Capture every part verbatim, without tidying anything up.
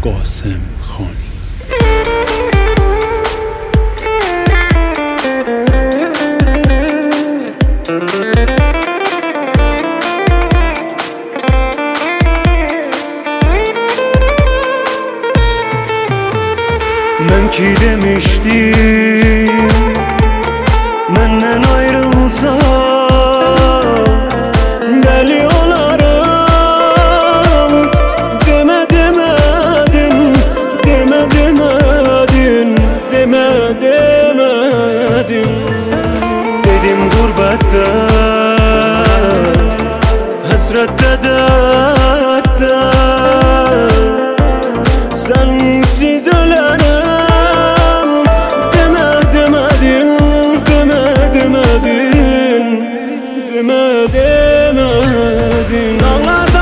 قاسم خانی. Ben ki demiştim benden ayrılsa deli olarım. Deme demedin, deme demedin, deme demedin. Dedim gurbette, hasrette, dertte, sensiz ölerim. Deme demedin. Dağlarda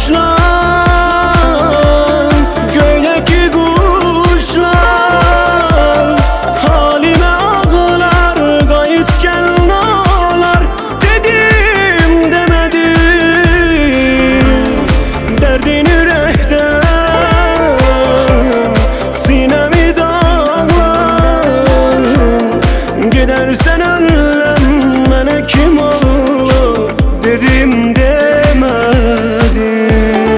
taşlar, göydeki kuşlar halime ağlar, gayetken ağlar. Dedim demedim, derdin yürekten sinemi dağlar. Gidersen ölüm bana kim olur dedim demedim.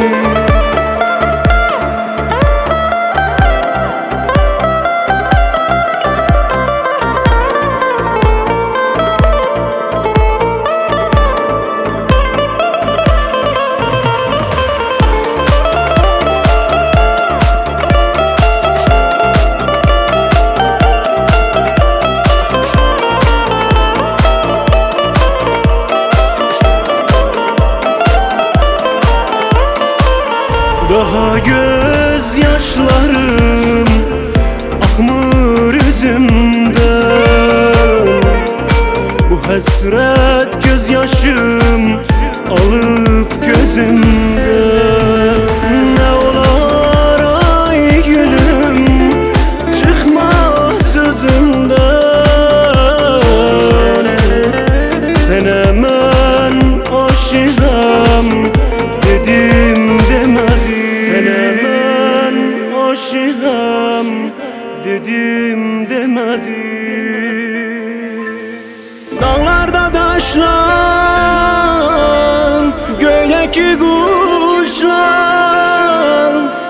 Daha gözyaşlarım akmır yüzümden. Bu hasret gözyaşım alıp gözümden. Ne olar ay gülüm, çıkma sözümden. Sen hemen aşığım dedim demedim. Aşığım dedim demedim. Dağlarda taşlar, göydeki kuşlar